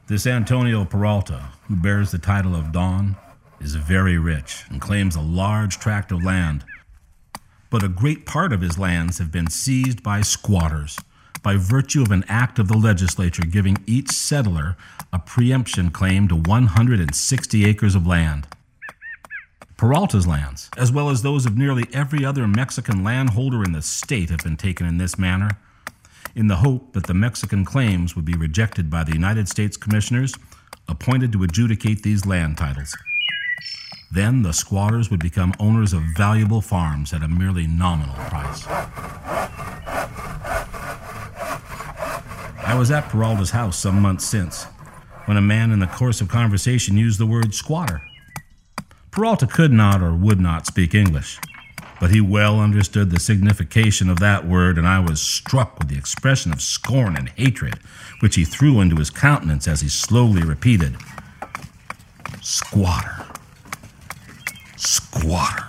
This Antonio Peralta, who bears the title of Don, is very rich and claims a large tract of land. But a great part of his lands have been seized by squatters by virtue of an act of the legislature giving each settler a preemption claim to 160 acres of land. Peralta's lands, as well as those of nearly every other Mexican landholder in the state, have been taken in this manner, in the hope that the Mexican claims would be rejected by the United States commissioners appointed to adjudicate these land titles. Then the squatters would become owners of valuable farms at a merely nominal price. I was at Peralta's house some months since, when a man in the course of conversation used the word squatter. Peralta could not or would not speak English, but he well understood the signification of that word, and I was struck with the expression of scorn and hatred which he threw into his countenance as he slowly repeated, "Squatter. Squatter."